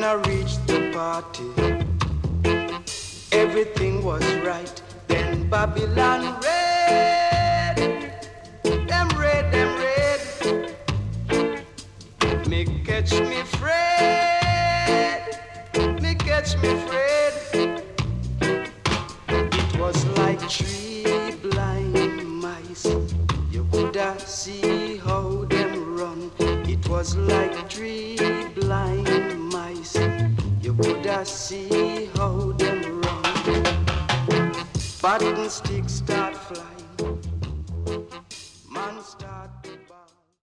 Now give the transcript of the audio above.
When I reached the party, everything was right. Then Babylon red, them red, them red. Me catch me Fred, me catch me Fred. It was like 3 blind mice. You coulda see how them run. It was like 3 blind mice. You coulda see how them run. Button sticks start fly.